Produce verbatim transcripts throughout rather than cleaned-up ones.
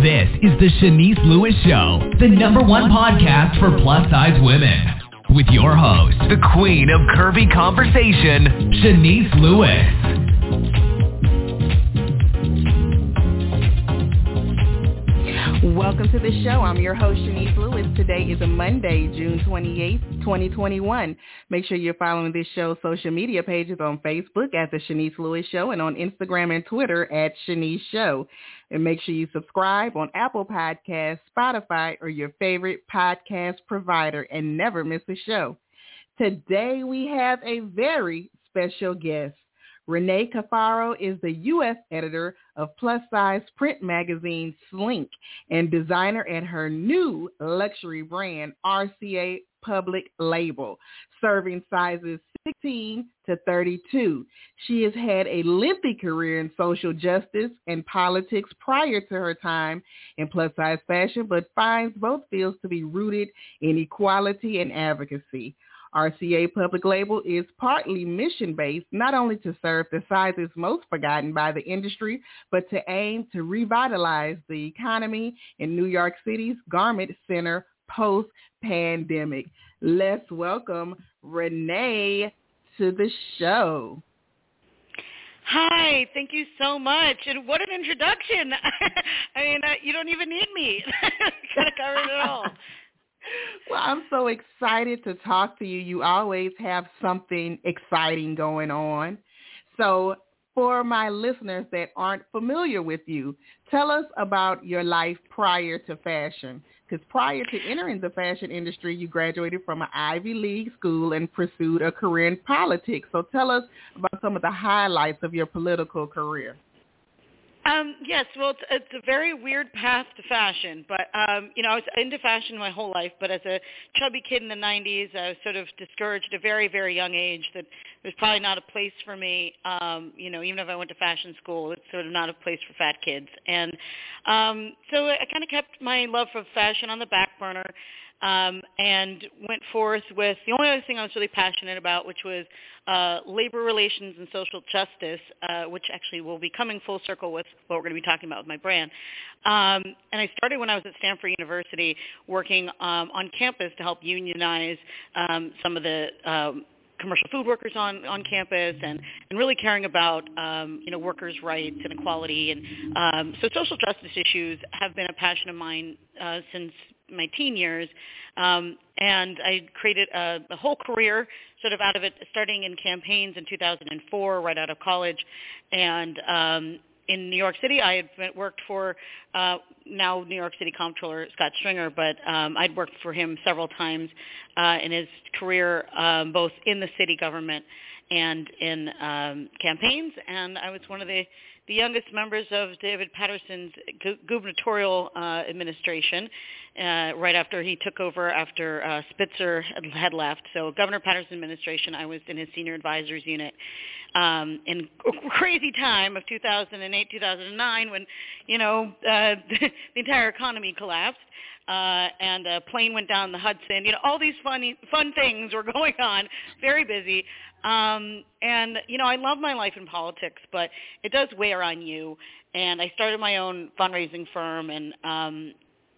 This is the Shanice Lewis Show, the number one podcast for plus-size women. With your host, the queen of curvy conversation, Shanice Lewis. Welcome to the show. I'm your host, Shanice Lewis. Today is a Monday, June twenty-eighth, twenty twenty-one. Make sure you're following this show's social media pages on Facebook at The Shanice Lewis Show and on Instagram and Twitter at Shanice Show. And make sure you subscribe on Apple Podcasts, Spotify, or your favorite podcast provider and never miss a show. Today we have a very special guest. Renee Cafaro is the U S editor of plus-size print magazine Slink and designer at her new luxury brand, R C A Public Label, serving sizes sixteen to thirty-two. She has had a lengthy career in social justice and politics prior to her time in plus-size fashion, but finds both fields to be rooted in equality and advocacy. R C A Public Label is partly mission-based, not only to serve the sizes most forgotten by the industry, but to aim to revitalize the economy in New York City's garment center post-pandemic. Let's welcome Renee to the show. Hi, thank you so much. And what an introduction. I mean, uh, you don't even need me. Kind of covered it all. Well, I'm so excited to talk to you. You always have something exciting going on. So for my listeners that aren't familiar with you, tell us about your life prior to fashion. Because prior to entering the fashion industry, you graduated from an Ivy League school and pursued a career in politics. So tell us about some of the highlights of your political career. Um, yes, well, it's, it's a very weird path to fashion, but, um, you know, I was into fashion my whole life, but as a chubby kid in the nineties, I was sort of discouraged at a very, very young age that there's probably not a place for me, um, you know, even if I went to fashion school, it's sort of not a place for fat kids. And um, so I kind of kept my love for fashion on the back burner. Um, and went forth with the only other thing I was really passionate about, which was uh, labor relations and social justice, uh, which actually will be coming full circle with what we're going to be talking about with my brand. Um, and I started when I was at Stanford University working um, on campus to help unionize um, some of the um, commercial food workers on, on campus and, and really caring about, um, you know, workers' rights and equality. And um, so social justice issues have been a passion of mine uh, since my teen years, um, and I created a, a whole career sort of out of it, starting in campaigns in two thousand four, right out of college, and um, in New York City, I had been, worked for uh, now New York City Comptroller Scott Stringer, but um, I'd worked for him several times uh, in his career, um, both in the city government and in um, campaigns, and I was one of the the youngest members of David Paterson's gu- gubernatorial uh, administration, uh, right after he took over after uh, Spitzer had, had left. So Governor Patterson's administration, I was in his senior advisors unit um, in a crazy time of two thousand eight, two thousand nine when, you know, uh, the entire economy collapsed. Uh, and a plane went down the Hudson. You know, all these funny, fun things were going on. Very busy. Um, and, you know, I love my life in politics, but it does wear on you. And I started my own fundraising firm and um,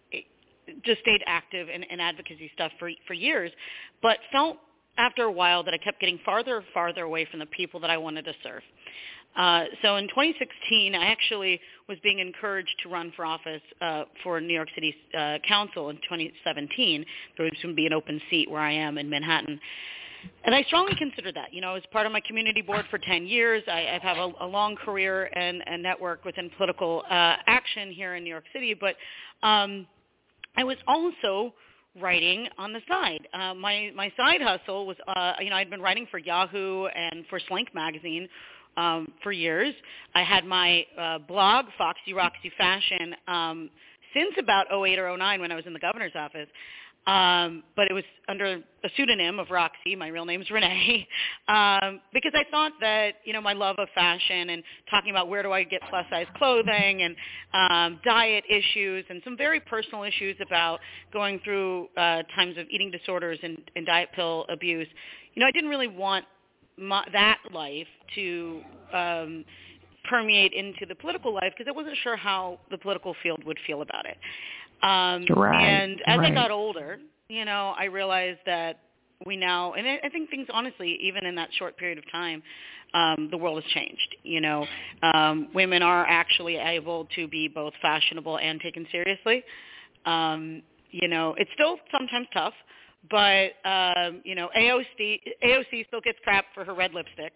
just stayed active in, in advocacy stuff for, for years, but felt after a while that I kept getting farther and farther away from the people that I wanted to serve. Uh, so in twenty sixteen, I actually was being encouraged to run for office uh, for New York City uh, Council in twenty seventeen. There was going to be an open seat where I am in Manhattan. And I strongly consider that. You know, I was part of my community board for ten years. I, I've had a, a long career and a network within political uh, action here in New York City. But um, I was also writing on the side. Uh, my, my side hustle was, uh, you know, I'd been writing for Yahoo and for Slink magazine um, for years. I had my uh, blog, Foxy Roxy Fashion, um, since about oh eight or oh nine when I was in the governor's office. Um, but it was under a pseudonym of Roxy. My real name's Renee, um, because I thought that, you know, my love of fashion and talking about where do I get plus-size clothing and um, diet issues and some very personal issues about going through uh, times of eating disorders and, and diet pill abuse. You know, I didn't really want my, that life to um, permeate into the political life because I wasn't sure how the political field would feel about it. Um, right. And as right. I got older, you know, I realized that we now, and I, I think things, honestly, even in that short period of time, um, the world has changed. You know, um, women are actually able to be both fashionable and taken seriously. Um, you know, it's still sometimes tough. But, um, you know, A O C, A O C still gets crap for her red lipstick.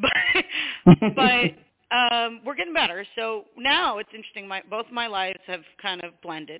But, but um, we're getting better. So now it's interesting. My, both my lives have kind of blended.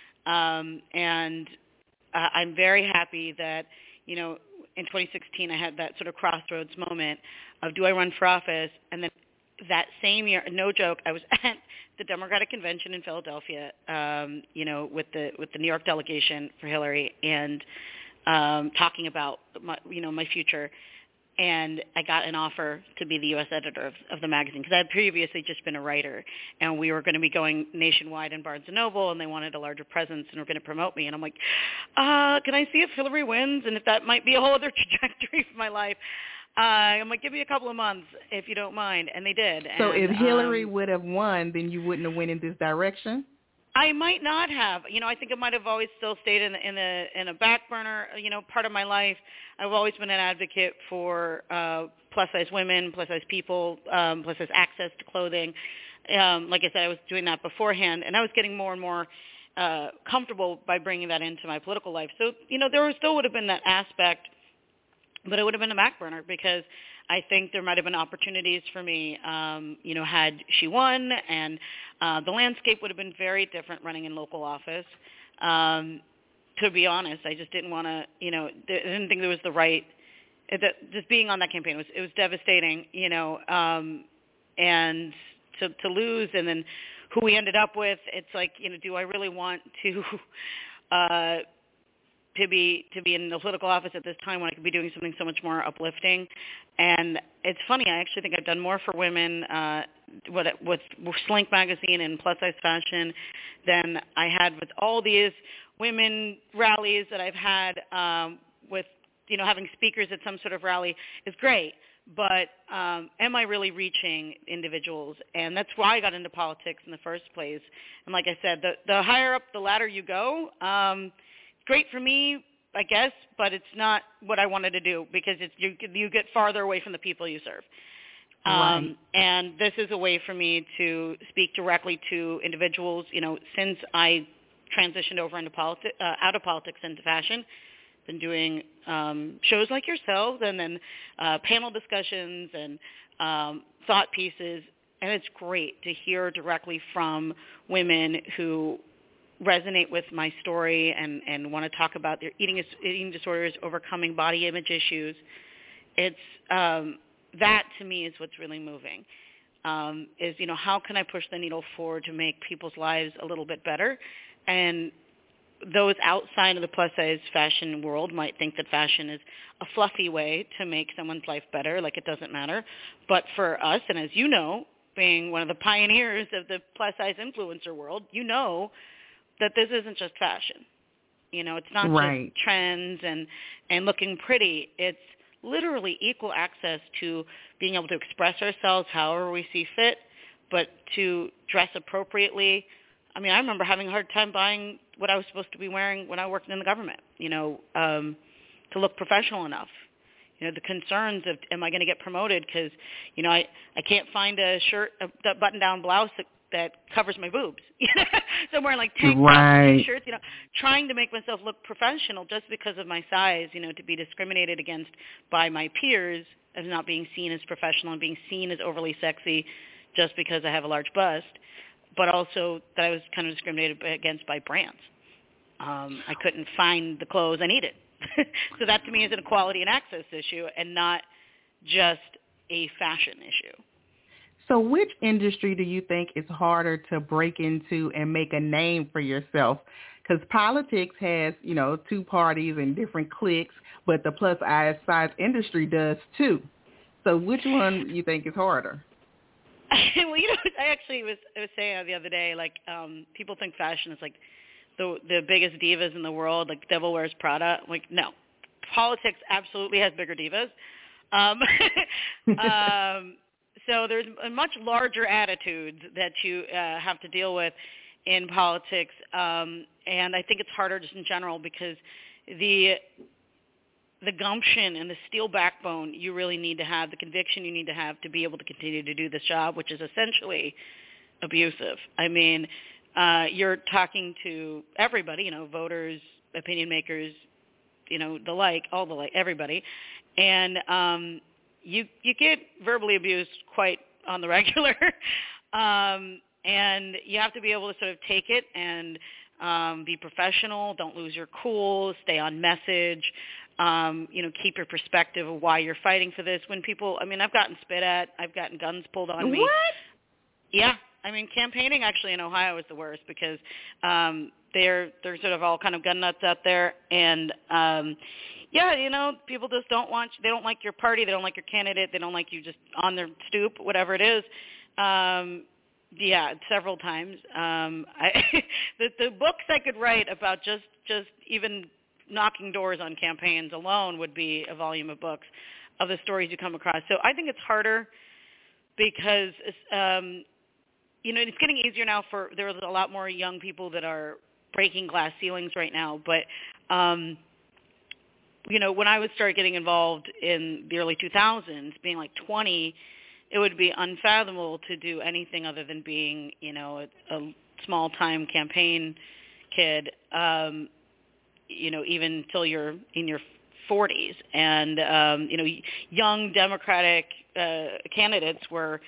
Um, and uh, I'm very happy that, you know, in twenty sixteen I had that sort of crossroads moment of do I run for office? And then that same year, no joke, I was at the Democratic Convention in Philadelphia, um, you know, with the with the New York delegation for Hillary, and um, talking about my, you know, my future. And I got an offer to be the U S editor of, of the magazine because I had previously just been a writer, and we were going to be going nationwide in Barnes and Noble, and they wanted a larger presence and were going to promote me. And I'm like, uh, can I see if Hillary wins and if that might be a whole other trajectory for my life? Uh, I'm like, give me a couple of months if you don't mind. And they did. So and, if Hillary um, would have won, then you wouldn't have went in this direction? I might not have. You know, I think I might have always still stayed in the, in a in a back burner. You know, part of my life, I've always been an advocate for uh, plus size women, plus size people, um, plus size access to clothing. Um, like I said, I was doing that beforehand, and I was getting more and more uh, comfortable by bringing that into my political life. So, you know, there was, still would have been that aspect, but it would have been a back burner because I think there might have been opportunities for me, um, you know, had she won, and uh, the landscape would have been very different running in local office. Um, to be honest, I just didn't want to, you know, I didn't think there was the right, that just being on that campaign was, it was devastating, you know, um, and to, to lose, and then who we ended up with, it's like, you know, do I really want to, uh, to be to be in the political office at this time when I could be doing something so much more uplifting? And it's funny, I actually think I've done more for women uh, with, with Slink magazine and plus size fashion than I had with all these women rallies that I've had um, with, you know, having speakers at some sort of rally is great. But um, am I really reaching individuals? And that's why I got into politics in the first place. And like I said, the, the higher up the ladder you go, um, great for me, I guess, but it's not what I wanted to do because it's you, you get farther away from the people you serve. Um, right. And this is a way for me to speak directly to individuals. You know, since I transitioned over into politi- uh, out of politics into fashion, been doing um, shows like yourselves, and then uh, panel discussions and um, thought pieces, and it's great to hear directly from women who resonate with my story and, and want to talk about their eating eating disorders, overcoming body image issues. It's um, that to me is what's really moving. Um, is, you know, how can I push the needle forward to make people's lives a little bit better? And those outside of the plus size fashion world might think that fashion is a fluffy way to make someone's life better, like it doesn't matter. But for us, and as you know, being one of the pioneers of the plus size influencer world, you know that this isn't just fashion. You know, it's not right. just trends and, and looking pretty. It's literally equal access to being able to express ourselves however we see fit, but to dress appropriately. I mean, I remember having a hard time buying what I was supposed to be wearing when I worked in the government, you know, um, to look professional enough. You know, the concerns of, am I going to get promoted? Because, you know, I, I can't find a shirt, a button-down blouse that, that covers my boobs. So I'm wearing like tank tops and T-shirts, you know, trying to make myself look professional just because of my size, you know, to be discriminated against by my peers as not being seen as professional and being seen as overly sexy just because I have a large bust, but also that I was kind of discriminated against by brands. Um, I couldn't find the clothes I needed. So that to me is an equality and access issue and not just a fashion issue. So which industry do you think is harder to break into and make a name for yourself? Because politics has, you know, two parties and different cliques, but the plus size industry does too. So which one you think is harder? Well, you know, I actually was I was saying the other day, like, um, people think fashion is like the the biggest divas in the world, like Devil Wears Prada. I'm like, no, politics absolutely has bigger divas. Um, um, So there's a much larger attitudes that you uh, have to deal with in politics, um, and I think it's harder just in general because the the gumption and the steel backbone you really need to have, the conviction you need to have to be able to continue to do this job, which is essentially abusive. I mean, uh, you're talking to everybody, you know, voters, opinion makers, you know, the like, all the like, everybody, and um, you you get verbally abused quite on the regular, um, and you have to be able to sort of take it and um, be professional. Don't lose your cool. Stay on message. Um, you know, keep your perspective of why you're fighting for this. When people, I mean, I've gotten spit at. I've gotten guns pulled on me. What? Yeah. I mean, campaigning actually in Ohio is the worst because um, they're they're sort of all kind of gun nuts out there, and um, yeah, you know, people just don't want they don't like your party, they don't like your candidate, they don't like you just on their stoop, whatever it is. Um, yeah, several times. Um, I, the the books I could write about just just even knocking doors on campaigns alone would be a volume of books of the stories you come across. So I think it's harder because um, you know, it's getting easier now for, there's a lot more young people that are breaking glass ceilings right now. But, um, you know, when I would start getting involved in the early two thousands, being like twenty, it would be unfathomable to do anything other than being, you know, a, a small-time campaign kid, um, you know, even till you're in your forties. And, um, you know, young Democratic uh, candidates were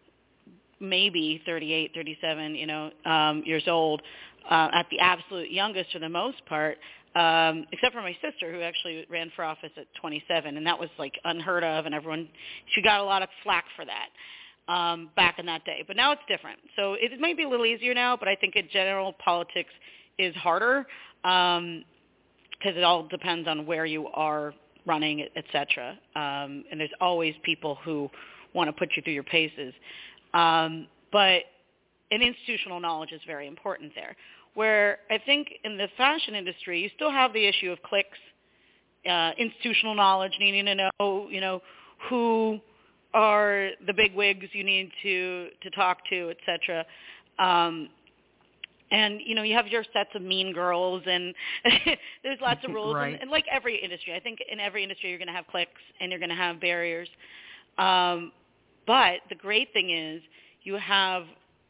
maybe thirty-eight, thirty-seven, you know, um, years old, uh, at the absolute youngest for the most part, um, except for my sister who actually ran for office at twenty-seven, and that was like unheard of, and everyone, she got a lot of flack for that um, back in that day. But now it's different. So it might be a little easier now, but I think in general politics is harder um, because it all depends on where you are running, et cetera. Um, and there's always people who want to put you through your paces. Um, but an institutional knowledge is very important there, where I think in the fashion industry, you still have the issue of clicks, uh, institutional knowledge, needing to know, you know, who are the big wigs you need to, to talk to, et cetera. Um, and, you know, you have your sets of mean girls, and there's lots of rules. Right. And, and like every industry, I think in every industry you're going to have clicks and you're going to have barriers. Um, But the great thing is you have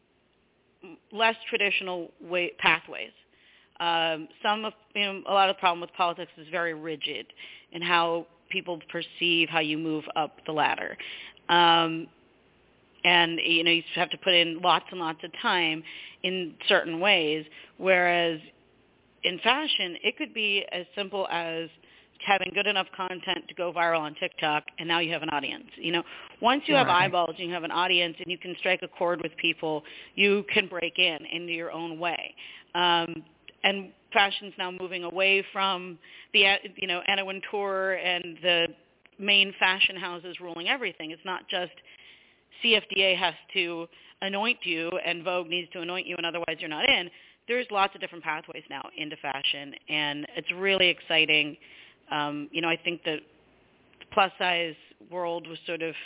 less traditional way, pathways. Um, some of, you know, a lot of the problem with politics is very rigid in how people perceive how you move up the ladder. Um, and, you know, you have to put in lots and lots of time in certain ways, whereas in fashion, it could be as simple as having good enough content to go viral on TikTok, and now you have an audience. You know, once you have Right. eyeballs, you have an audience, and you can strike a chord with people, you can break in into your own way. Um, and fashion's now moving away from the, you know, Anna Wintour and the main fashion houses ruling everything. It's not just C F D A has to anoint you and Vogue needs to anoint you, and otherwise you're not in. There's lots of different pathways now into fashion, and it's really exciting. Um, you know, I think the plus-size world was sort of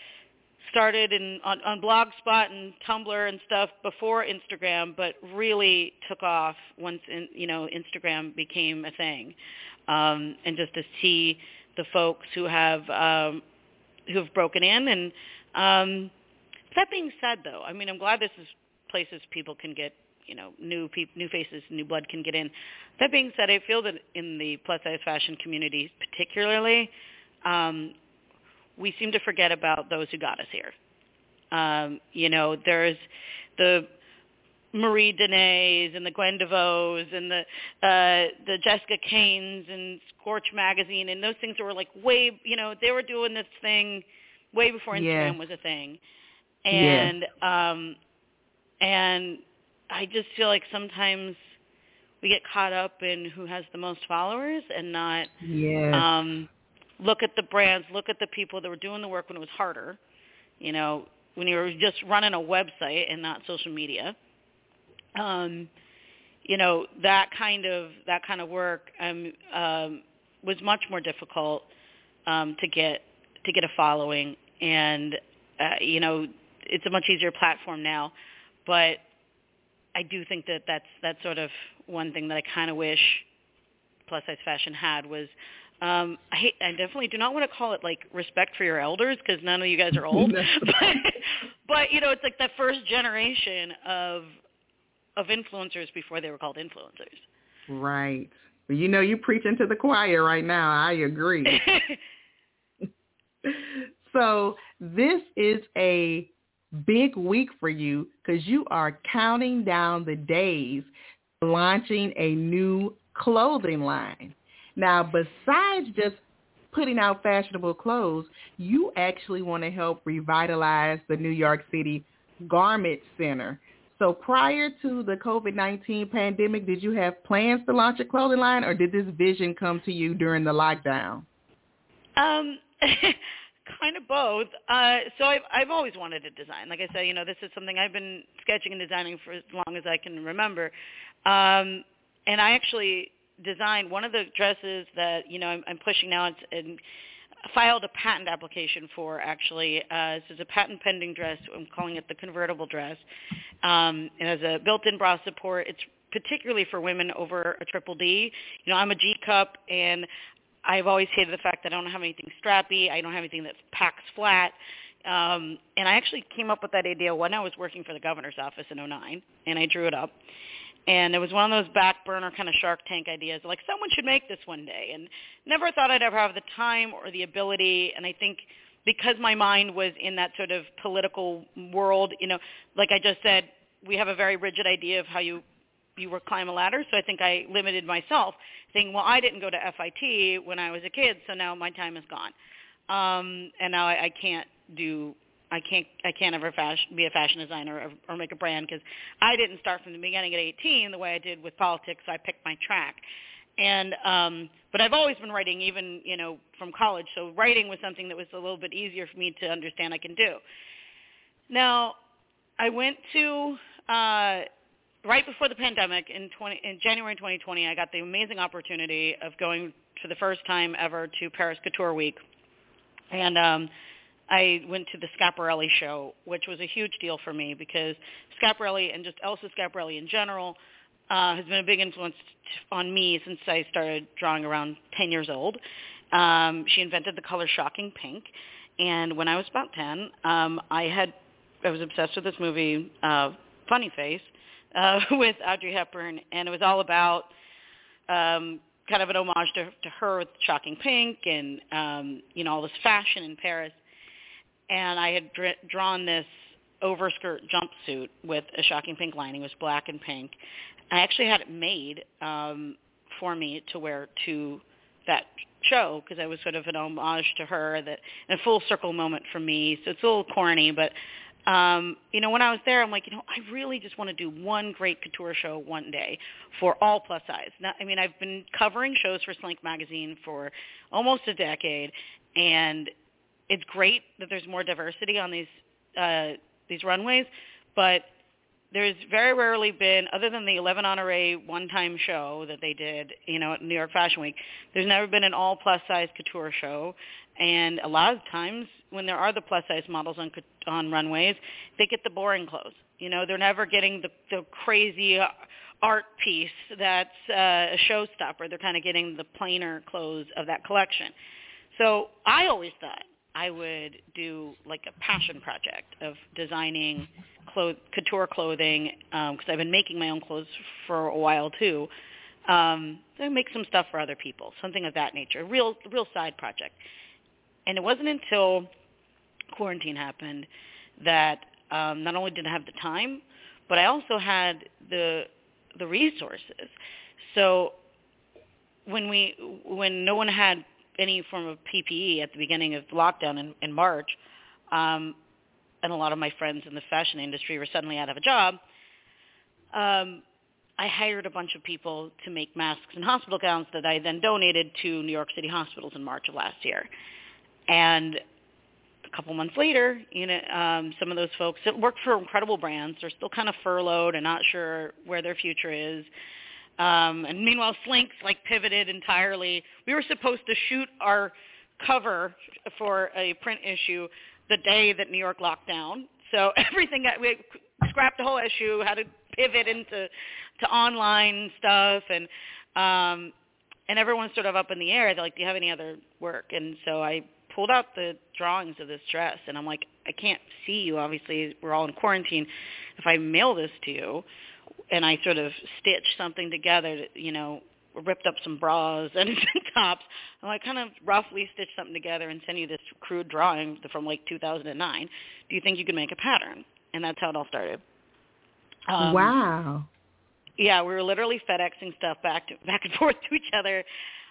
started in, on, on Blogspot and Tumblr and stuff before Instagram, but really took off once, in, you know, Instagram became a thing. Um, and just to see the folks who have um, who have broken in. And um, that being said, though, I mean, I'm glad this is places people can get, you know, new pe- new faces, new blood can get in. That being said, I feel that in the plus-size fashion community particularly, um, we seem to forget about those who got us here. Um, you know, there's the Marie Denays and the Gwen DeVoes and the uh, the Jessica Kanes and Scorch Magazine and those things that were like way, you know, they were doing this thing way before Instagram yeah. was a thing. And yeah. um, and I just feel like sometimes we get caught up in who has the most followers and not yes. um, look at the brands, look at the people that were doing the work when it was harder, you know, when you were just running a website and not social media. Um, you know, that kind of that kind of work um, um, was much more difficult um, to get to get a following, and uh, you know, it's a much easier platform now. But I do think that that's, that's sort of one thing that I kind of wish plus-size fashion had was, um, I, hate, I definitely do not want to call it, like, respect for your elders because none of you guys are old. but, but, you know, it's like that first generation of of influencers before they were called influencers. Right. Well, you know, you preaching to the choir right now. I agree. So this is a big week for you because you are counting down the days launching a new clothing line. Now, besides just putting out fashionable clothes, you actually want to help revitalize the New York City Garment Center. So prior to the covid nineteen pandemic, did you have plans to launch a clothing line, or did this vision come to you during the lockdown? Um, kind of both. Uh, so I've, I've always wanted to design. Like I said, you know, this is something I've been sketching and designing for as long as I can remember. Um, and I actually designed one of the dresses that, you know, I'm, I'm pushing now and, and filed a patent application for, actually. Uh, this is a patent-pending dress. I'm calling it the convertible dress. Um, it has a built-in bra support. It's particularly for women over a triple D. You know, I'm a G cup, and I've always hated the fact that I don't have anything strappy. I don't have anything that packs flat. Um, and I actually came up with that idea when I was working for the governor's office in oh nine, and I drew it up. And it was one of those back burner kind of Shark Tank ideas, like someone should make this one day. And never thought I'd ever have the time or the ability. And I think because my mind was in that sort of political world, you know, like I just said, we have a very rigid idea of how you you would climb a ladder. So I think I limited myself, thinking, well, I didn't go to F I T when I was a kid, so now my time is gone. Um, and now I, I can't do I can't I can't ever fashion, be a fashion designer or, or make a brand because I didn't start from the beginning at eighteen the way I did with politics. So I picked my track, and um, but I've always been writing, even you know from college. So writing was something that was a little bit easier for me to understand I can do. Now, I went to uh, right before the pandemic in, twenty, in January twenty twenty. I got the amazing opportunity of going for the first time ever to Paris Couture Week, and um, I went to the Schiaparelli show, which was a huge deal for me because Schiaparelli and just Elsa Schiaparelli in general uh, has been a big influence on me since I started drawing around ten years old. Um, she invented the color shocking pink, and when I was about ten, um, I had I was obsessed with this movie, uh, Funny Face, uh, with Audrey Hepburn, and it was all about um, kind of an homage to, to her with shocking pink and um, you know all this fashion in Paris. And I had dr- drawn this overskirt jumpsuit with a shocking pink lining. It was black and pink. I actually had it made um, for me to wear to that show because I was sort of an homage to her, that a full circle moment for me. So it's a little corny, but um, you know, when I was there, I'm like, you know, I really just want to do one great couture show one day for all plus size. Now, I mean, I've been covering shows for Slink magazine for almost a decade, and it's great that there's more diversity on these uh, these runways, but there's very rarely been, other than the eleven Honoré one-time show that they did, you know, at New York Fashion Week, there's never been an all-plus-size couture show. And a lot of times when there are the plus-size models on on runways, they get the boring clothes. You know, they're never getting the, the crazy art piece that's uh, a showstopper. They're kind of getting the plainer clothes of that collection. So I always thought I would do like a passion project of designing clo- couture clothing because um, I've been making my own clothes for a while too. Um, so I make some stuff for other people, something of that nature, a real, real side project. And it wasn't until quarantine happened that um, not only did I have the time, but I also had the the resources. So when we when no one had any form of P P E at the beginning of lockdown in, in March, um, and a lot of my friends in the fashion industry were suddenly out of a job, um, I hired a bunch of people to make masks and hospital gowns that I then donated to New York City hospitals in March of last year. And a couple months later, you know, um, some of those folks that work for incredible brands, they're still kind of furloughed and not sure where their future is. Um, and meanwhile, Slink's like pivoted entirely. We were supposed to shoot our cover for a print issue the day that New York locked down. So everything got, we scrapped the whole issue, had to pivot into to online stuff, and um, and everyone's sort of up in the air. They're like, do you have any other work? And so I pulled out the drawings of this dress, and I'm like, I can't see you. Obviously, we're all in quarantine. If I mail this to you, and I sort of stitch something together, to, you know, ripped up some bras and tops, and I kind of roughly stitched something together and send you this crude drawing from like two thousand nine. Do you think you could make a pattern? And that's how it all started. Um, wow. Yeah, we were literally FedExing stuff back to, back and forth to each other,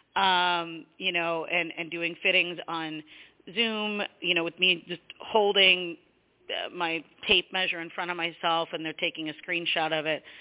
um, you know, and, and doing fittings on Zoom, you know, with me just holding uh, my tape measure in front of myself, and they're taking a screenshot of it.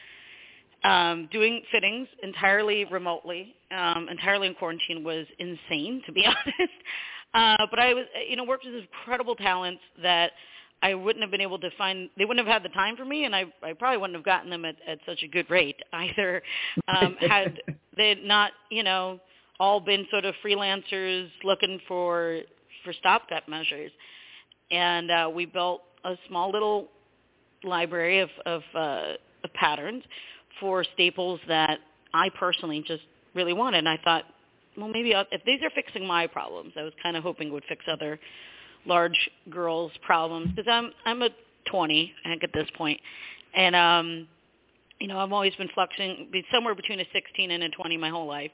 Um, doing fittings entirely remotely, um, entirely in quarantine was insane, to be honest. Uh, but I was, you know, worked with incredible talents that I wouldn't have been able to find. They wouldn't have had the time for me, and I, I probably wouldn't have gotten them at, at such a good rate either. Um, had they not, you know, all been sort of freelancers looking for for stopgap measures, and uh, we built a small little library of of, uh, of patterns for staples that I personally just really wanted. And I thought, well, maybe I'll, if these are fixing my problems, I was kind of hoping it would fix other large girls' problems, because I'm I'm a twenty, I think, at this point, and um, you know, I've always been fluxing be somewhere between a sixteen and a twenty my whole life.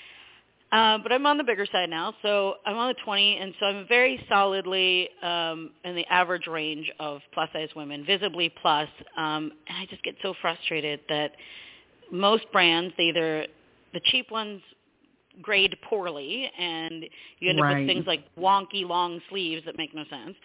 Uh, but I'm on the bigger side now, so I'm on the twenty, and so I'm very solidly um, in the average range of plus-size women, visibly plus, um, and I just get so frustrated that most brands, they either the cheap ones grade poorly, and you end up right. with things like wonky long sleeves that make no sense.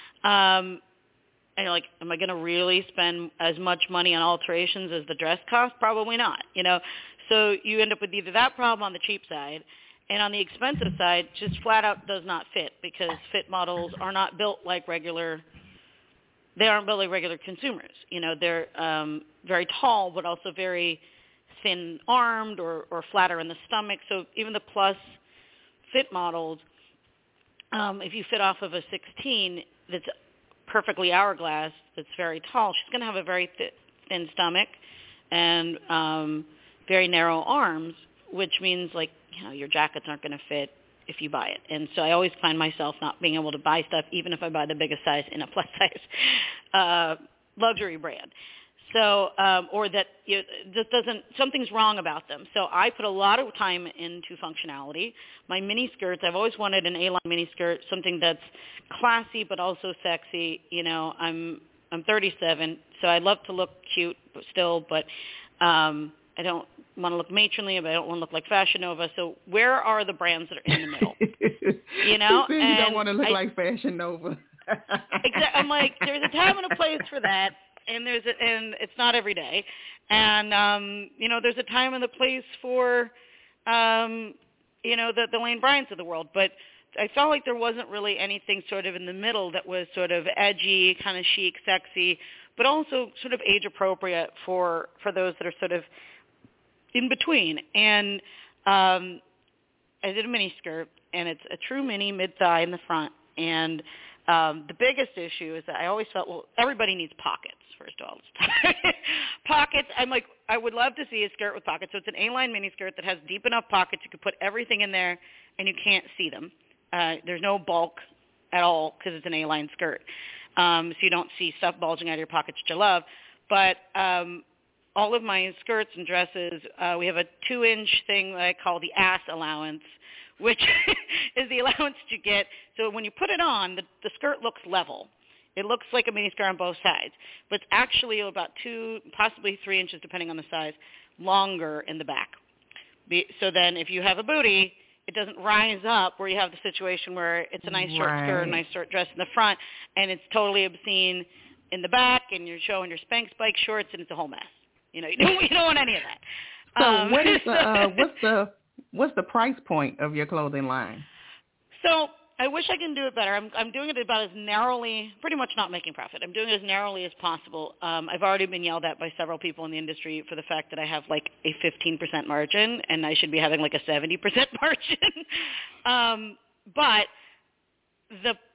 Um, and you're like, am I going to really spend as much money on alterations as the dress cost? Probably not, you know. So you end up with either that problem on the cheap side, and on the expensive side, just flat out does not fit, because fit models are not built like regular. They aren't built like regular consumers. You know, they're um, very tall, but also very thin-armed or, or flatter in the stomach. So even the plus fit models, um, if you fit off of a sixteen that's perfectly hourglass, that's very tall, she's going to have a very th- thin stomach and um, very narrow arms, which means, like, you know, your jackets aren't going to fit if you buy it. And so I always find myself not being able to buy stuff, even if I buy the biggest size in a plus-size uh, luxury brand. So, um, or that you know, just doesn't, something's wrong about them. So I put a lot of time into functionality. My mini skirts, I've always wanted an A-line mini skirt, something that's classy but also sexy. You know, I'm I'm thirty-seven, so I love to look cute but still, but um, I don't want to look matronly, but I don't want to look like Fashion Nova. So where are the brands that are in the middle? You know, you and don't want to look I, like Fashion Nova. Exactly. I'm like, there's a time and a place for that. And there's a, and it's not every day, and um, you know, there's a time and a place for, um, you know, the, the Lane Bryants of the world. But I felt like there wasn't really anything sort of in the middle that was sort of edgy, kind of chic, sexy, but also sort of age appropriate for for those that are sort of in between. And um, I did a mini skirt, and it's a true mini mid thigh in the front, and Um, the biggest issue is that I always felt, well, everybody needs pockets, first of all. Pockets, I'm like, I would love to see a skirt with pockets. So it's an A-line mini skirt that has deep enough pockets. You can put everything in there, and you can't see them. Uh, there's no bulk at all because it's an A-line skirt. Um, so you don't see stuff bulging out of your pockets, which I love. But um, all of my skirts and dresses, uh, we have a two-inch thing that I call the ass allowance, which is the allowance you get. So when you put it on, the, the skirt looks level. It looks like a mini skirt on both sides, but it's actually about two, possibly three inches, depending on the size, longer in the back. Be, so then if you have a booty, it doesn't rise up where you have the situation where it's a nice short right. skirt, a nice short dress in the front, and it's totally obscene in the back, and you're showing your Spanx bike shorts, and it's a whole mess. You know, you don't, you don't want any of that. So um, what is the uh, what's the what's the price point of your clothing line? So I wish I can do it better. I'm, I'm doing it about as narrowly, pretty much not making profit. I'm doing it as narrowly as possible. Um, I've already been yelled at by several people in the industry for the fact that I have like a fifteen percent margin, and I should be having like a seventy percent margin. um, but the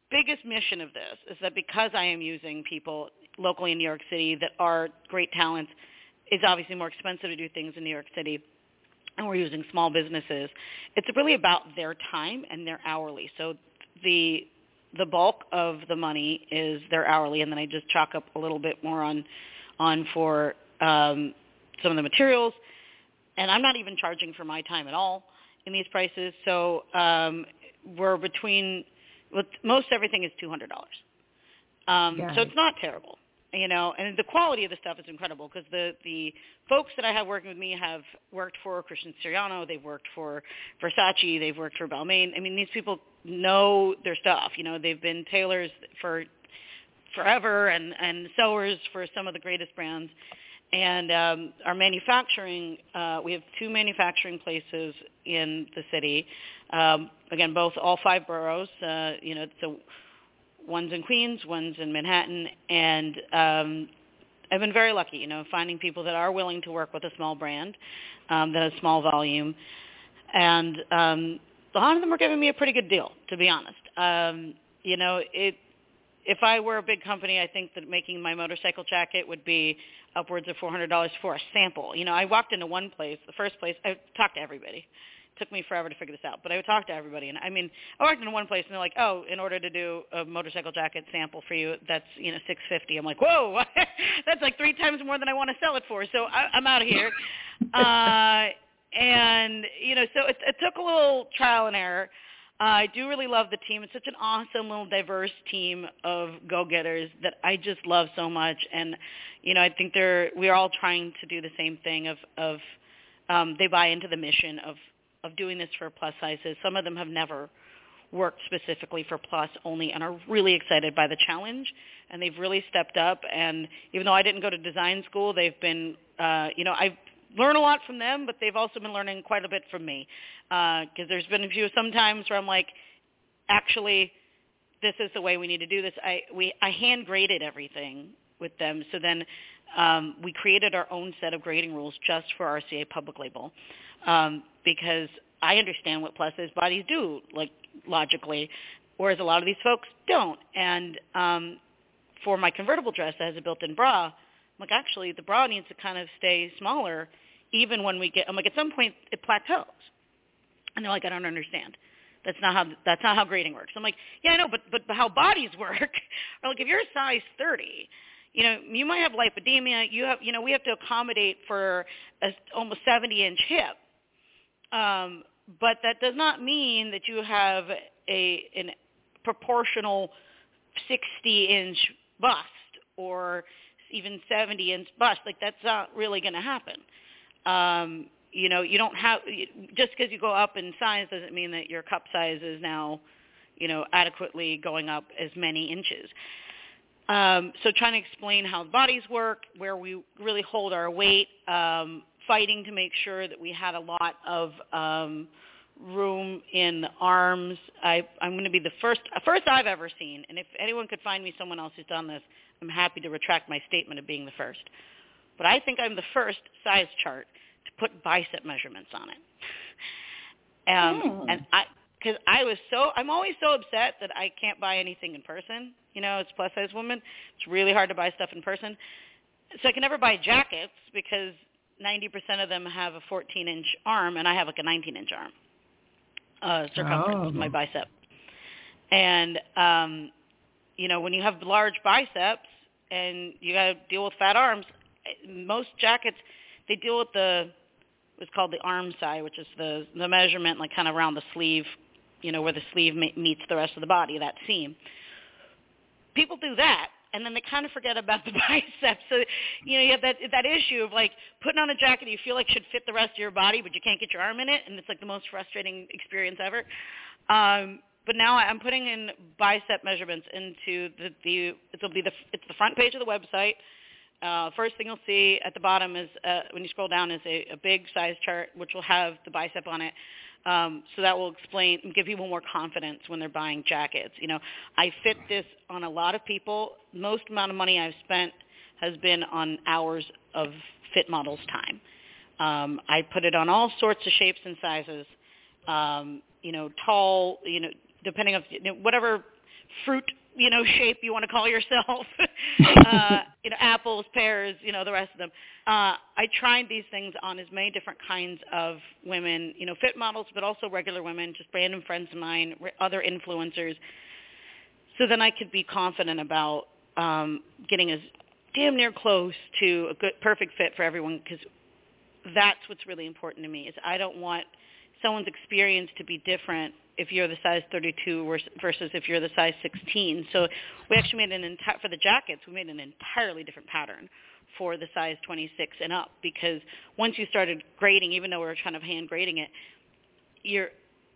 biggest mission of this is that because I am using people locally in New York City that are great talents, it's obviously more expensive to do things in New York City, and we're using small businesses. It's really about their time and their hourly. So the the bulk of the money is their hourly, and then I just chalk up a little bit more on on for um, some of the materials. And I'm not even charging for my time at all in these prices. So um, we're between with most everything is two hundred dollars. Um, so it's not terrible, you know. And the quality of the stuff is incredible because the the folks that I have working with me have worked for Christian Siriano, they've worked for Versace, they've worked for Balmain. I mean, these people know their stuff. You know, they've been tailors for forever and and sewers for some of the greatest brands. And um, our manufacturing, uh, we have two manufacturing places in the city. Um, again, both all five boroughs. Uh, you know, so one's in Queens, one's in Manhattan, and um, I've been very lucky. You know, finding people that are willing to work with a small brand um, that has small volume, and um, a lot of them are giving me a pretty good deal, to be honest. Um, you know, it. If I were a big company, I think that making my motorcycle jacket would be upwards of four hundred dollars for a sample. You know, I walked into one place, the first place, I talked to everybody. It took me forever to figure this out, but I would talk to everybody. And I mean, I walked into one place and they're like, oh, in order to do a motorcycle jacket sample for you, that's, you know, six hundred fifty dollars. I'm like, whoa, that's like three times more than I want to sell it for. So I, I'm out of here. uh, and, you know, so it, it took a little trial and error. Uh, I do really love the team. It's such an awesome little diverse team of go-getters that I just love so much. And, you know, I think they're, we're all trying to do the same thing of, of um, they buy into the mission of, of doing this for plus sizes. Some of them have never worked specifically for plus only and are really excited by the challenge. And they've really stepped up. And even though I didn't go to design school, they've been, uh, you know, I've learn a lot from them, but they've also been learning quite a bit from me because uh, there's been a few sometimes where I'm like, actually, this is the way we need to do this. I we I hand graded everything with them, so then um, we created our own set of grading rules just for R C A Public Label um, because I understand what plus size bodies do, like logically, whereas a lot of these folks don't. And um, for my convertible dress that has a built-in bra, I'm like, actually, the bra needs to kind of stay smaller even when we get, I'm like, at some point it plateaus. And they're like, I don't understand. That's not how, that's not how grading works. I'm like, yeah, I know, but, but how bodies work, or like if you're a size thirty, you know, you might have lipodemia, you have, you know, we have to accommodate for a almost seventy inch hip. Um, but that does not mean that you have a, an proportional sixty inch bust or even seventy inch bust. Like that's not really going to happen. Um, you know, you don't have, just because you go up in size doesn't mean that your cup size is now, you know, adequately going up as many inches. Um, so trying to explain how bodies work, where we really hold our weight, um, fighting to make sure that we had a lot of um, room in the arms. I, I'm going to be the first, first I've ever seen, and if anyone could find me someone else who's done this, I'm happy to retract my statement of being the first. But I think I'm the first size chart to put bicep measurements on it. Um, oh. And I, because I was so, I'm always so upset that I can't buy anything in person. You know, as a plus size woman, it's really hard to buy stuff in person. So I can never buy jackets because ninety percent of them have a fourteen inch arm, and I have like a nineteen inch arm uh, circumference oh. of my bicep. And um, you know, when you have large biceps and you got to deal with fat arms, most jackets, they deal with the, what's called the arm side, which is the, the measurement like kind of around the sleeve, you know, where the sleeve meets the rest of the body, that seam. People do that, and then they kind of forget about the biceps. So, you know, you have that that issue of like putting on a jacket you feel like should fit the rest of your body, but you can't get your arm in it, and it's like the most frustrating experience ever. Um, But now I'm putting in bicep measurements into the, the it'll be the it's the front page of the website. Uh, first thing you'll see at the bottom is uh, when you scroll down is a, a big size chart which will have the bicep on it. Um, so that will explain and give people more confidence when they're buying jackets. You know, I fit this on a lot of people. Most amount of money I've spent has been on hours of fit models' time. Um, I put it on all sorts of shapes and sizes. Um, you know, tall. You know. Depending on you know, whatever fruit, you know, shape you want to call yourself, uh, you know, apples, pears, you know, the rest of them. Uh, I tried these things on as many different kinds of women, you know, fit models, but also regular women, just random friends of mine, other influencers, so then I could be confident about um, getting as damn near close to a good, perfect fit for everyone, because that's what's really important to me, is I don't want someone's experience to be different if you're the size thirty-two versus if you're the size sixteen. So we actually made an entire, for the jackets, we made an entirely different pattern for the size twenty-six and up, because once you started grading, even though we were kind of hand grading it, you're,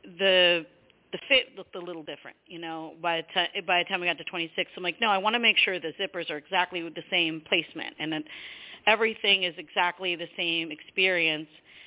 the the fit looked a little different, you know, by the, t- by the time we got to twenty-six. I'm like, no, I want to make sure the zippers are exactly the same placement, and that everything is exactly the same experience,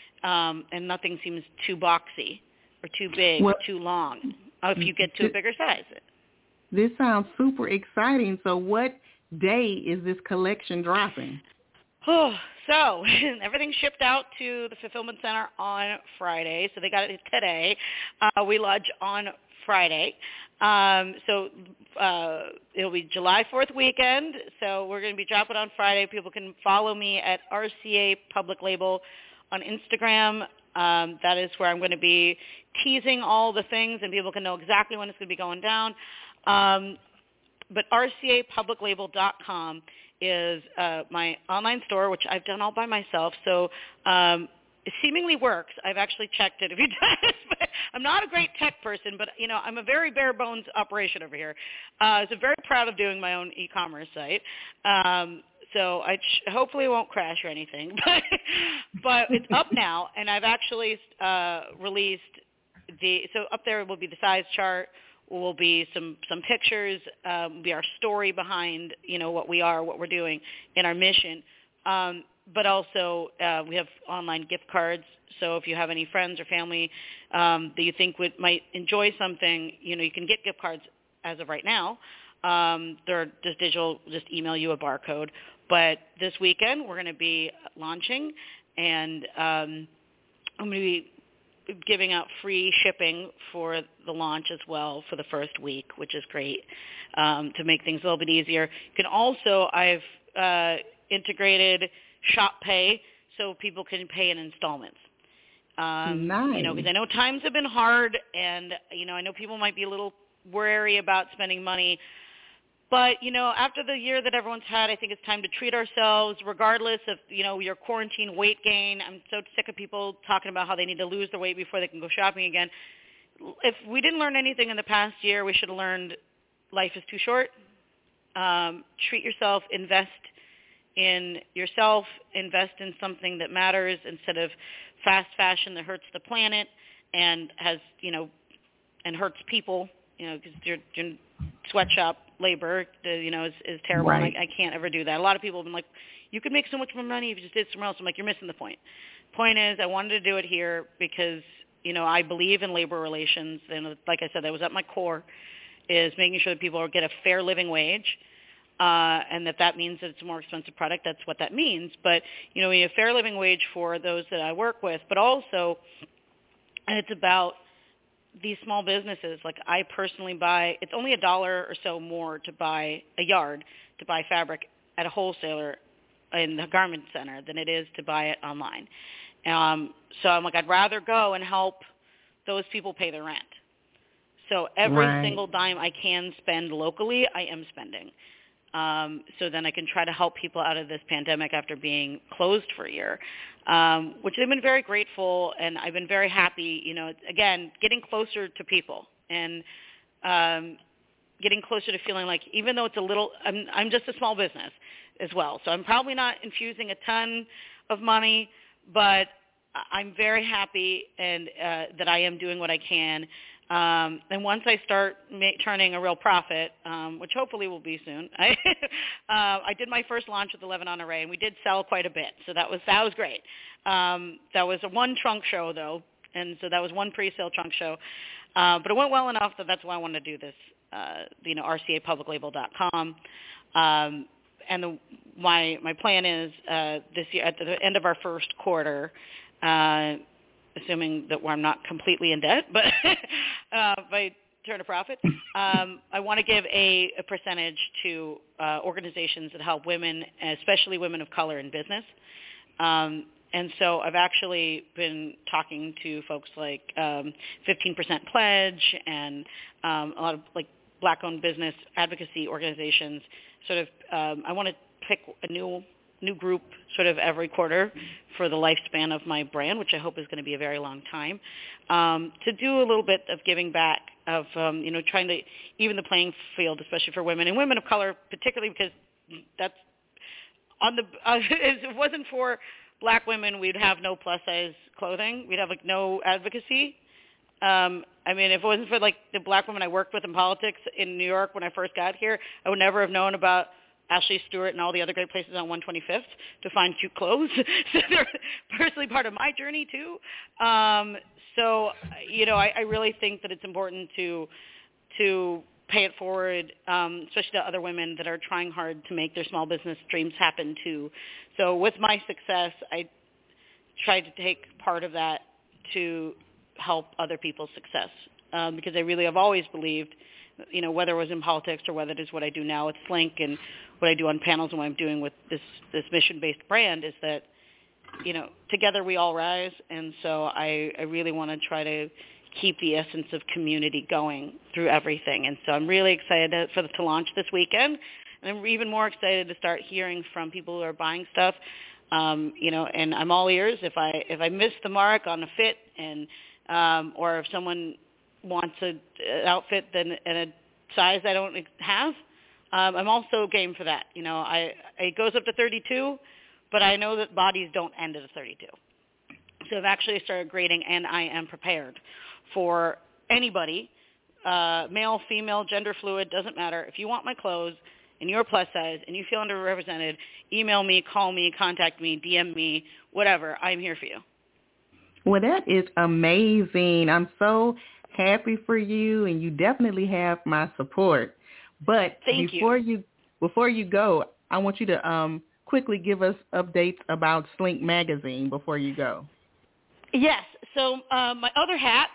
um, and nothing seems too boxy or too big well, or too long uh, if you get to a bigger size. This sounds super exciting. So what day is this collection dropping? Oh, so everything's shipped out to the fulfillment center on Friday. So they got it today. Uh, we launch on Friday. Um, so uh, it'll be July fourth weekend. So we're going to be dropping on Friday. People can follow me at R C A Public Label on Instagram. Um, that is where I'm going to be teasing all the things, and people can know exactly when it's going to be going down. Um, but R C A public label dot com is uh, my online store, which I've done all by myself. So um, it seemingly works. I've actually checked it a few times. But I'm not a great tech person, but, you know, I'm a very bare bones operation over here. Uh, so I'm very proud of doing my own e-commerce site. Um, so I ch- hopefully it won't crash or anything. But, but it's up now, and I've actually uh, released the – so up there will be the size chart, will be some, some pictures, um, will be our story behind, you know, what we are, what we're doing, and our mission. Um, but also uh, we have online gift cards. So if you have any friends or family um, that you think would might enjoy something, you know, you can get gift cards as of right now. Um, they're just digital, just email you a barcode. But this weekend we're going to be launching, and um, I'm going to be giving out free shipping for the launch as well for the first week, which is great, um, to make things a little bit easier. You can also, I've uh, integrated Shop Pay so people can pay in installments. Um, nice. You know, because I know times have been hard, and, you know, I know people might be a little wary about spending money. But, you know, after the year that everyone's had, I think it's time to treat ourselves regardless of, you know, your quarantine weight gain. I'm so sick of people talking about how they need to lose their weight before they can go shopping again. If we didn't learn anything in the past year, we should have learned life is too short. Um, treat yourself, invest in yourself, invest in something that matters instead of fast fashion that hurts the planet and has, you know, and hurts people, you know, because your, your sweatshop labor, you know, is, is terrible. Right. And I, I can't ever do that. A lot of people have been like, you could make so much more money if you just did somewhere else. I'm like, you're missing the point. Point is, I wanted to do it here because, you know, I believe in labor relations. And like I said, that was at my core, is making sure that people get a fair living wage. Uh, and that that means that it's a more expensive product. That's what that means. But, you know, we have a fair living wage for those that I work with. But also, it's about these small businesses. Like, I personally buy, it's only a dollar or so more to buy a yard, to buy fabric at a wholesaler in the garment center than it is to buy it online. Um, so I'm like, I'd rather go and help those people pay their rent. So every right. single dime I can spend locally, I am spending. Um, so then I can try to help people out of this pandemic after being closed for a year, um, which I've been very grateful, and I've been very happy, you know, again, getting closer to people and um, getting closer to feeling like, even though it's a little, I'm, I'm just a small business as well, so I'm probably not infusing a ton of money, but I'm very happy and uh, that I am doing what I can. Um, and once I start ma- turning a real profit, um, which hopefully will be soon, I, uh, I did my first launch with the Lebanon Array, and we did sell quite a bit, so that was that was great. Um, that was a one trunk show, though, and so that was one pre-sale trunk show. Uh, but it went well enough that that's why I wanted to do this, uh, you know, R C A public label dot com. Um, and the, my my plan is uh, this year, at the end of our first quarter, uh, assuming that I'm not completely in debt, but uh, by turn a profit. Um, I want to give a, a percentage to uh, organizations that help women, especially women of color in business. Um, and so I've actually been talking to folks like um, fifteen percent Pledge and um, a lot of like Black-owned business advocacy organizations. Sort of, um, I want to pick a new new group sort of every quarter for the lifespan of my brand, which I hope is going to be a very long time, um, to do a little bit of giving back, of, um, you know, trying to even the playing field, especially for women and women of color, particularly because that's on the, uh, if it wasn't for Black women, we'd have no plus-size clothing. We'd have, like, no advocacy. Um, I mean, if it wasn't for, like, the Black women I worked with in politics in New York when I first got here, I would never have known about Ashley Stewart and all the other great places on one twenty-fifth to find cute clothes. So they're personally part of my journey too. Um, so, you know, I, I really think that it's important to to pay it forward, um, especially to other women that are trying hard to make their small business dreams happen too. So with my success, I tried to take part of that to help other people's success, um, because I really have always believed, you know, whether it was in politics or whether it is what I do now with Slink and what I do on panels and what I'm doing with this, this mission-based brand, is that, you know, together we all rise. And so I, I really want to try to keep the essence of community going through everything. And so I'm really excited to, for the, to launch this weekend. And I'm even more excited to start hearing from people who are buying stuff, um, you know, and I'm all ears. If I, if I miss the mark on a fit and, um, or if someone wants a, an outfit then in a size I don't have, um, I'm also game for that. You know, I it goes up to thirty-two, but I know that bodies don't end at a thirty-two. So I've actually started grading, and I am prepared for anybody, uh, male, female, gender fluid, doesn't matter. If you want my clothes and you're plus size and you feel underrepresented, email me, call me, contact me, D M me, whatever. I'm here for you. Well, that is amazing. I'm so happy for you, and you definitely have my support. But Thank before you. you before you go, I want you to um, quickly give us updates about Slink Magazine before you go. Yes. So um, my other hats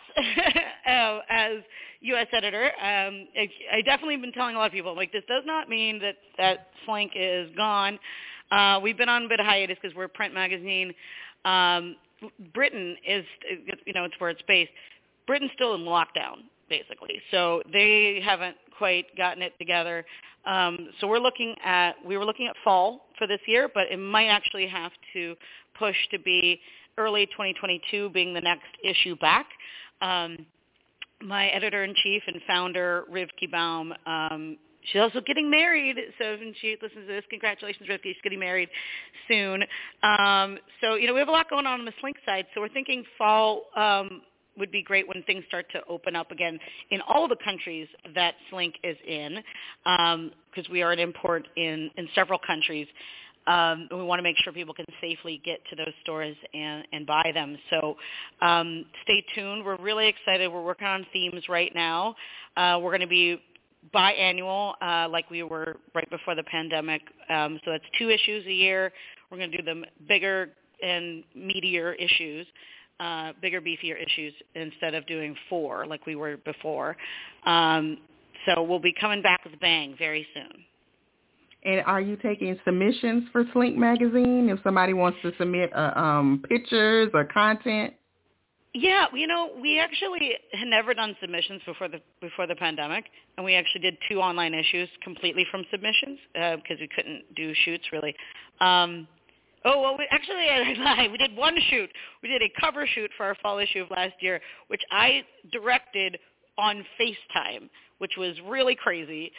uh, as U S editor, um, I, I definitely been telling a lot of people, like, this does not mean that, that Slink is gone. Uh, we've been on a bit of hiatus because we're a print magazine. Um, Britain is, you know, it's where it's based. Britain's still in lockdown, basically. So they haven't quite gotten it together. Um, so we're looking at, we were looking at fall for this year, but it might actually have to push to be early twenty twenty-two being the next issue back. Um, my editor-in-chief and founder, Rivki Baum, um, she's also getting married. So when she listens to this, congratulations, Rivki. She's getting married soon. Um, so, you know, we have a lot going on on the Slink side. So we're thinking fall um, would be great when things start to open up again in all the countries that Slink is in, because um, we are an import in, in several countries. Um, we want to make sure people can safely get to those stores and, and buy them. So um, stay tuned. We're really excited. We're working on themes right now. Uh, we're going to be biannual, uh, like we were right before the pandemic. Um, so that's two issues a year. We're going to do them bigger and meatier issues, uh, bigger, beefier issues, instead of doing four like we were before. Um, so we'll be coming back with a bang very soon. And are you taking submissions for Slink Magazine if somebody wants to submit uh, um, pictures or content? Yeah, you know, we actually had never done submissions before the before the pandemic, and we actually did two online issues completely from submissions uh, because we couldn't do shoots really. Um, oh, well, we, actually, I lied. We did one shoot. We did a cover shoot for our fall issue of last year, which I directed on FaceTime, which was really crazy.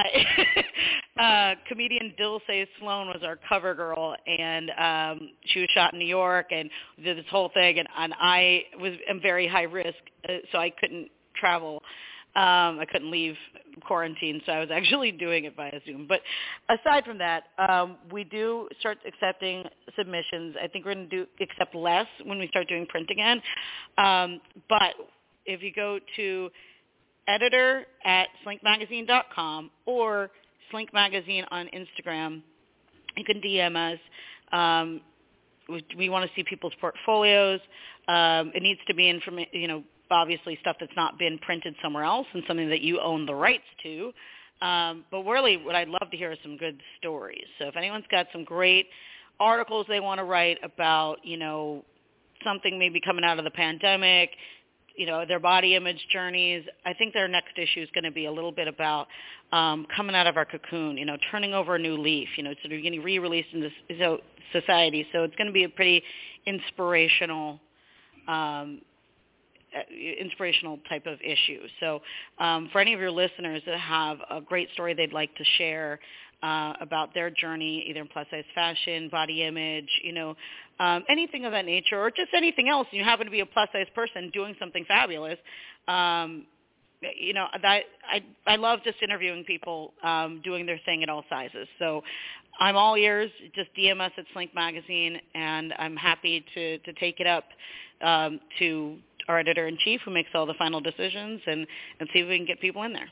Uh, uh, comedian Dilsey Sloan was our cover girl, and um, she was shot in New York, and we did this whole thing, and, and I was am very high risk, uh, so I couldn't travel. Um, I couldn't leave quarantine, so I was actually doing it via Zoom. But aside from that, um, we do start accepting submissions. I think we're going to do accept less when we start doing print again. Um, but if you go to editor at slink magazine dot com or Slink Magazine on Instagram, you can D M us. Um, we, we want to see people's portfolios. Um, it needs to be informa- you know, obviously stuff that's not been printed somewhere else and something that you own the rights to. Um, but really what I'd love to hear is some good stories. So if anyone's got some great articles they want to write about, you know, something maybe coming out of the pandemic, you know, their body image journeys, I think their next issue is going to be a little bit about um, coming out of our cocoon, you know, turning over a new leaf, you know, sort of getting re-released in this society. So it's going to be a pretty inspirational um inspirational type of issue. So um, for any of your listeners that have a great story they'd like to share uh, about their journey, either in plus-size fashion, body image, you know, um, anything of that nature, or just anything else, and you happen to be a plus-size person doing something fabulous, um, you know, that I, I love just interviewing people um, doing their thing at all sizes. So I'm all ears. Just D M us at Slink Magazine, and I'm happy to, to take it up um, to our editor-in-chief who makes all the final decisions, and, and see if we can get people in there.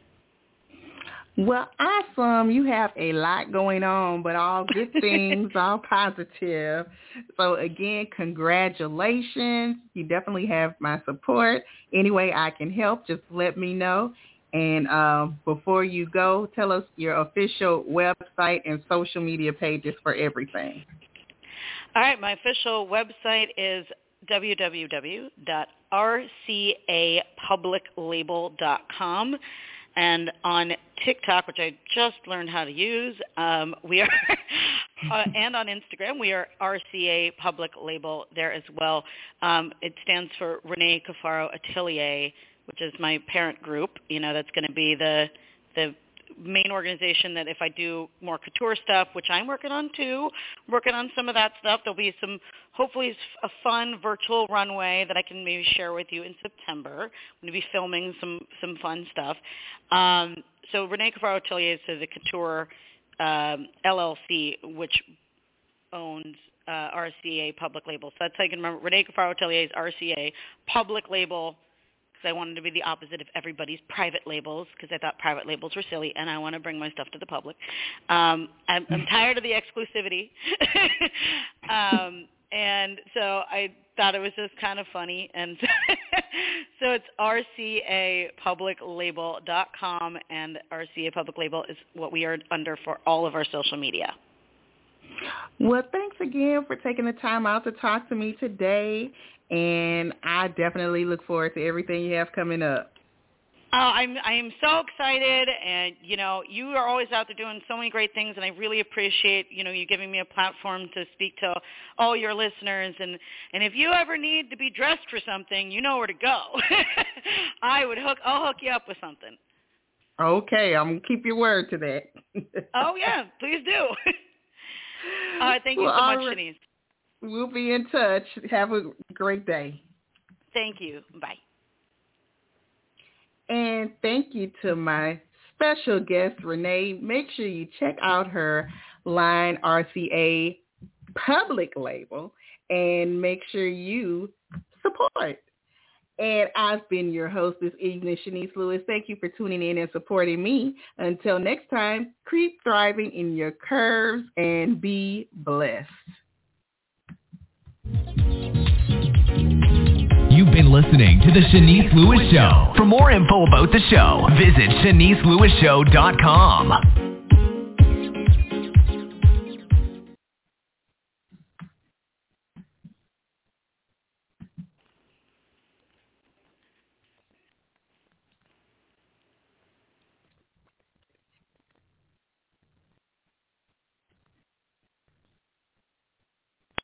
Well, awesome. You have a lot going on, but all good things, all positive. So, again, congratulations. You definitely have my support. Any way I can help, just let me know. And um, before you go, tell us your official website and social media pages for everything. All right. My official website is w w w dot r c a public label dot com, and on TikTok, which I just learned how to use, um, we are, uh, and on Instagram, we are R C A Public Label there as well. Um, it stands for Renee Cafaro Atelier, which is my parent group. You know, that's going to be the the main organization that if I do more couture stuff, which I'm working on too, working on some of that stuff, there'll be some, hopefully a fun virtual runway that I can maybe share with you in September. I'm going to be filming some, some fun stuff. Um, so Renee Cafaro Atelier is the Couture um, L L C, which owns uh, R C A Public Label. So that's how you can remember. Renee Cafaro Atelier is R C A Public Label, I wanted to be the opposite of everybody's private labels, because I thought private labels were silly, and I want to bring my stuff to the public. Um, I'm, I'm tired of the exclusivity. um, and so I thought it was just kind of funny. And so it's R C A public label dot com, and R C A Public Label is what we are under for all of our social media. Well, thanks again for taking the time out to talk to me today. And I definitely look forward to everything you have coming up. Uh, I'm I am so excited, and you know you are always out there doing so many great things, and I really appreciate you know you giving me a platform to speak to all your listeners. And, and if you ever need to be dressed for something, you know where to go. I would hook I'll hook you up with something. Okay, I'm gonna keep your word to that. Oh yeah, please do. uh, thank you well, so much, right. Shanice. We'll be in touch. Have a great day. Thank you. Bye. And thank you to my special guest, Renee. Make sure you check out her line, R C A Public Label, and make sure you support. And I've been your host this evening, Shanice Lewis. Thank you for tuning in and supporting me. Until next time, keep thriving in your curves and be blessed. You've been listening to The Shanice Lewis Show. For more info about the show, visit shanice lewis show dot com.